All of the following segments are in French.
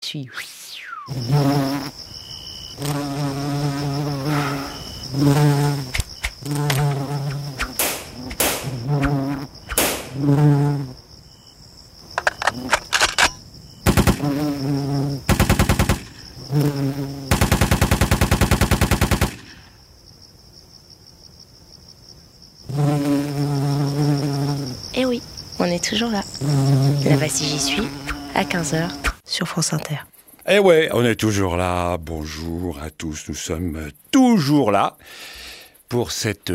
suis. Eh oui, on est toujours là. Là-bas si j'y suis, à 15h, sur France Inter. Eh ouais, on est toujours là. Bonjour à tous, nous sommes toujours là pour cette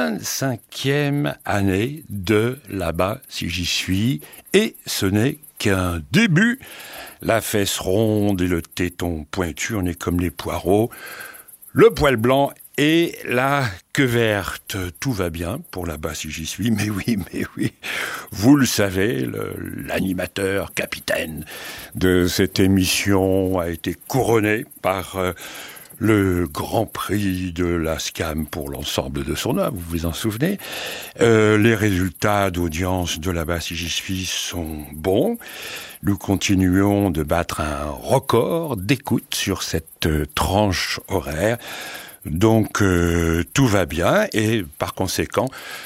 25e année de Là-bas si j'y suis. Et ce n'est qu'un début. La fesse ronde et le téton pointu, on est comme les poireaux. Le poil blanc et la queue verte. Tout va bien pour Là-bas si j'y suis. Mais oui. Vous le savez, l'animateur capitaine de cette émission a été couronné par le Grand Prix de la SCAM pour l'ensemble de son œuvre, vous vous en souvenez. Les résultats d'audience de Là-bas si j'y suis sont bons. Nous continuons de battre un record d'écoute sur cette tranche horaire. Donc tout va bien et par conséquent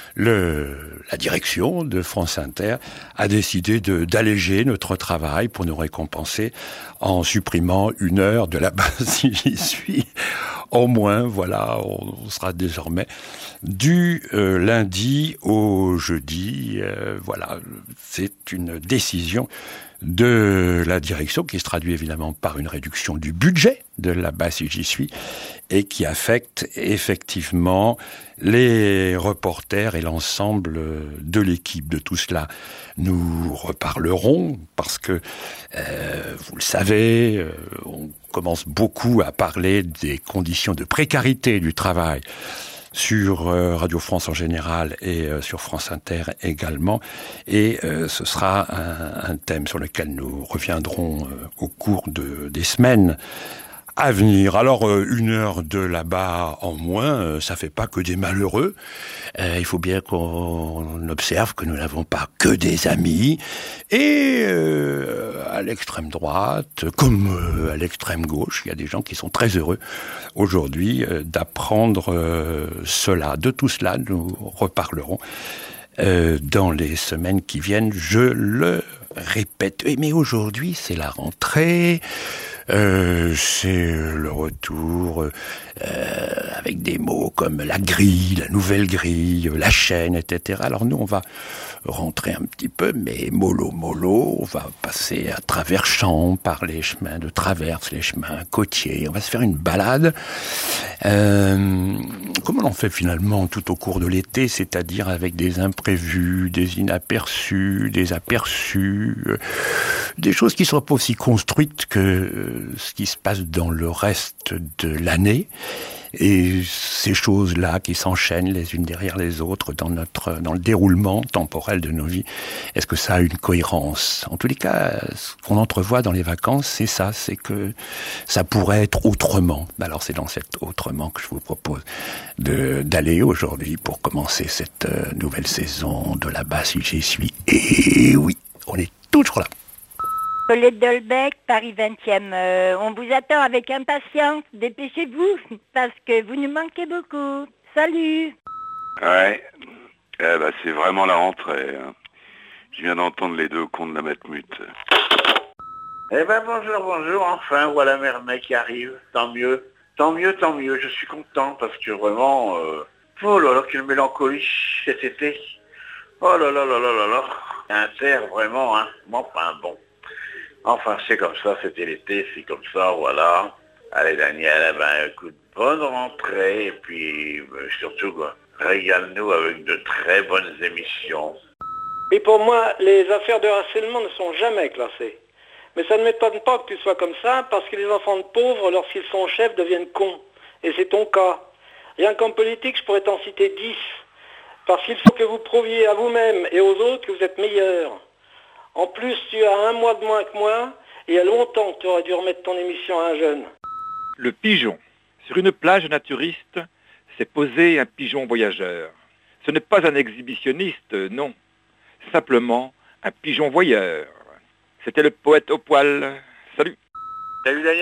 la direction de France Inter a décidé d'alléger notre travail pour nous récompenser en supprimant 1 heure de Là-bas si j'y suis. Au moins, voilà, on sera désormais du lundi au jeudi. Voilà, c'est une décision de la direction qui se traduit évidemment par une réduction du budget de Là-bas si j'y suis et qui affecte effectivement les reporters et l'ensemble de l'équipe. De tout cela, nous reparlerons parce que, vous le savez, on commence beaucoup à parler des conditions de précarité du travail sur Radio France en général et sur France Inter également. Et ce sera un thème sur lequel nous reviendrons au cours des semaines à venir. Alors, 1 heure de Là-bas en moins, ça fait pas que des malheureux. Il faut bien qu'on observe que nous n'avons pas que des amis. Et à l'extrême droite, comme à l'extrême gauche, il y a des gens qui sont très heureux aujourd'hui d'apprendre cela. De tout cela, nous reparlerons dans les semaines qui viennent. Je le répète. Mais aujourd'hui, c'est la rentrée. C'est le retour avec des mots comme la grille, la nouvelle grille, la chaîne, etc. Alors nous, on va rentrer un petit peu, mais mollo, on va passer à travers champs, par les chemins de traverse, les chemins côtiers. On va se faire une balade, comme on en fait finalement tout au cours de l'été, c'est-à-dire avec des imprévus, des inaperçus, des aperçus, des choses qui ne sont pas aussi construites que ce qui se passe dans le reste de l'année. Et ces choses-là qui s'enchaînent les unes derrière les autres dans le déroulement temporel de nos vies, est-ce que ça a une cohérence? En tous les cas, ce qu'on entrevoit dans les vacances, c'est ça, c'est que ça pourrait être autrement. Alors c'est dans cet autrement que je vous propose d'aller aujourd'hui pour commencer cette nouvelle saison de Là-bas si j'y suis. Et oui, on est toujours là. Colette Dolbec, Paris 20e. On vous attend avec impatience. Dépêchez-vous, parce que vous nous manquez beaucoup. Salut. Ouais, c'est vraiment la rentrée. Hein. Je viens d'entendre les 2 cons de la Matmut. Bonjour, enfin, voilà Mermet qui arrive. Tant mieux, je suis content, parce que vraiment, oh là là, quelle mélancolie cet été. Oh là là là là là là. Inter, vraiment, hein. Enfin, c'est comme ça, c'était l'été, c'est comme ça, voilà. Allez Daniel, écoute, bonne rentrée, et puis surtout, quoi, régale-nous avec de très bonnes émissions. Et pour moi, les affaires de harcèlement ne sont jamais classées. Mais ça ne m'étonne pas que tu sois comme ça, parce que les enfants de pauvres, lorsqu'ils sont chefs, deviennent cons. Et c'est ton cas. Rien qu'en politique, je pourrais t'en citer 10. Parce qu'il faut que vous prouviez à vous-même et aux autres que vous êtes meilleurs. En plus, tu as 1 mois de moins que moi, et il y a longtemps que tu aurais dû remettre ton émission à un jeune. Le pigeon. Sur une plage naturiste, s'est posé un pigeon voyageur. Ce n'est pas un exhibitionniste, non. Simplement un pigeon voyeur. C'était le poète au poil. Salut. Salut Daniel.